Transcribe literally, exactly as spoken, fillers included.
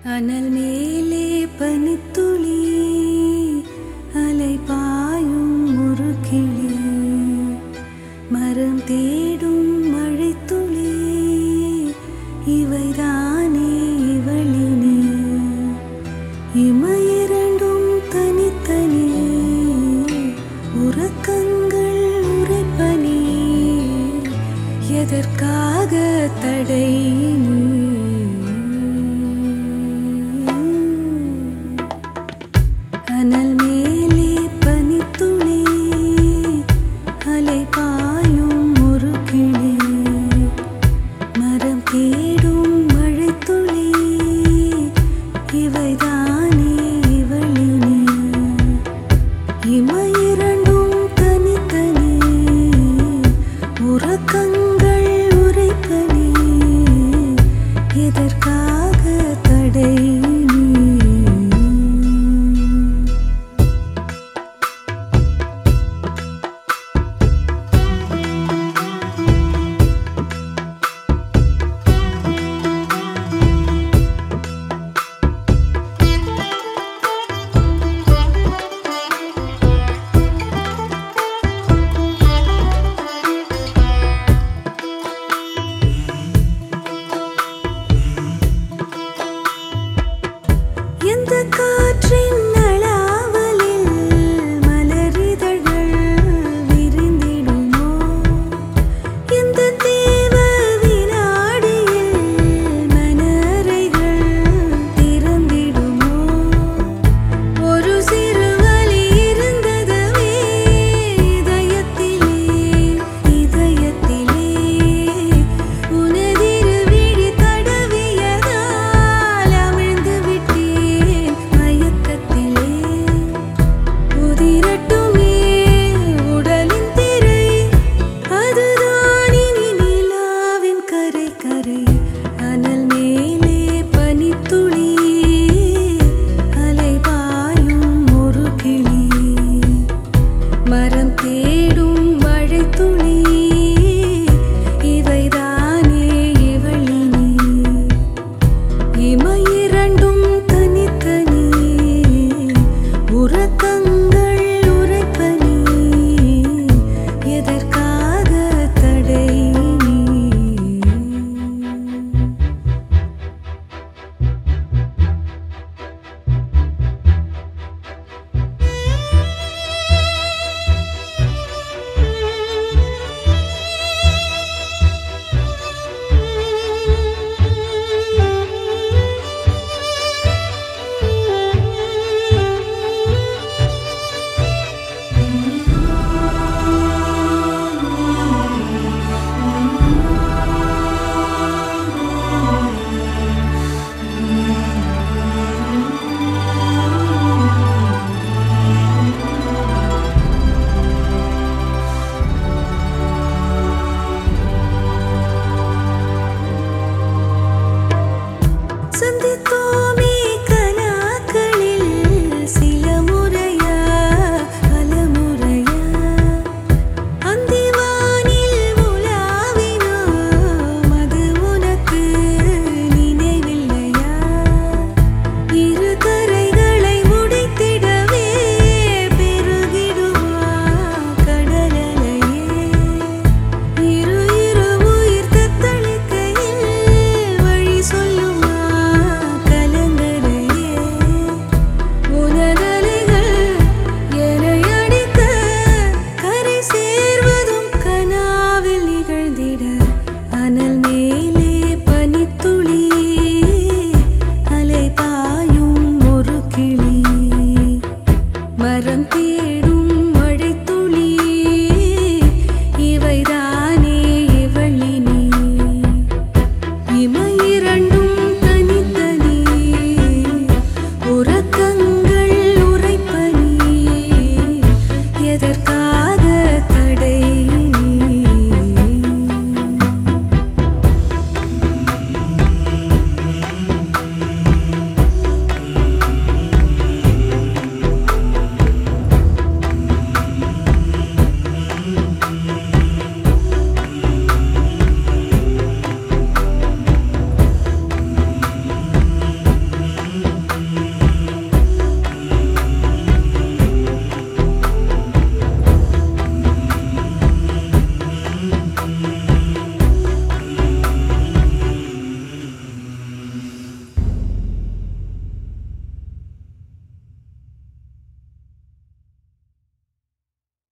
அனல் மேலே பனித்துளி அலை பாயும் ஒரு கிளி மரம் தேடும் மழைத்துளி இவைதானே இவளினே இமையிரண்டும் தனித்தனி உறக்கங்கள் உரைப்பனி எதற்காக தடை அனல் மேலே பனித்துளி அலை பாயும் ஒரு கிளி மரம் தேடும் மழைத்துளி இவைதானே இவளினே இமையிரண்டும் தனித்தனி உறக்கங்கள் உரைப்பனி எதற்காக தடை காற்றின் நலாவலில் மலரிதழ்கள் விரிந்திடுமோ இந்த தேவ வினாடியில் மனறைகள் திறந்திடுமோ ஒரு சிறு வலி இருந்ததுவே இதயத்திலே இதயத்திலே உனதிரு விழி தடவியதால் அமிழ்ந்து விட்டேன் மயக்கத்திலே உதிரட்டுமே உடலின் திரை அதுதான் இனி நிலாவின் கரை கரை அனல் மேலே பனித்துளி அலை பாயும் ஒரு கிளி மரம் தேடும் மழைத்துளி இவைதானே இவளினே இமையிரண்டும் தனித்தனி உறக்கங்கள் உரைப்பனி எதற்காக தடை சந்தித்தோமே கனாக்களில் சில முறையா பல முறையா அந்திவானில் உலாவினோ அது உனக்கு நினைவில்லையா இரு கரைகளை உடைத்திடவே பெருகிடுமா கடலலையே இரு இரு உயிர் தத்தளிக்கையில் வழி சொல்லுமா கலங்கரையே உனதலைகள் என்னை அடிக்க கரை சேர்வதும் கனாவில் நிகழ்ந்திட அனல் மேலே பனித்துளி அலை பாயும் ஒரு கிளி மரம் தேடும் மழைத்துளி இவைதானே இவளினே இமையிரண்டும்